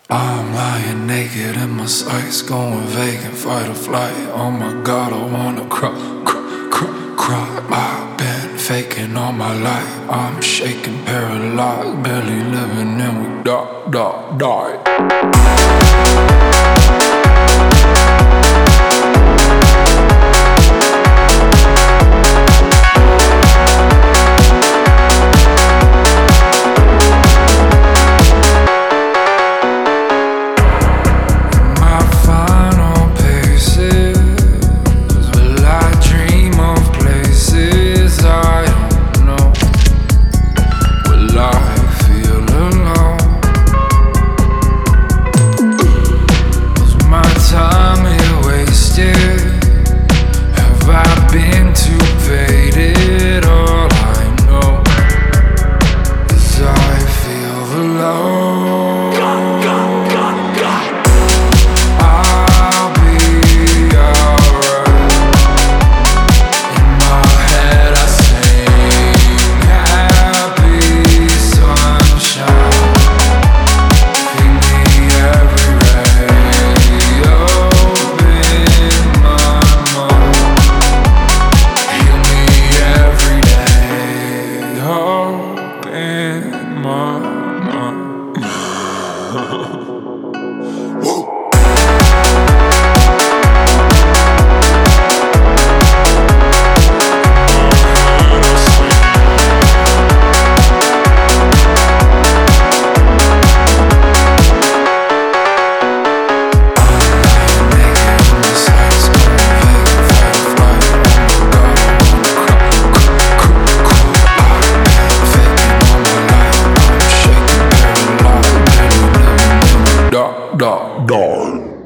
I'm lying naked in my sights, going vacant, fight or flight. Oh my God, I wanna cry. I've been faking all my life. I'm shaking, paralyzed, barely living, and we die. Die.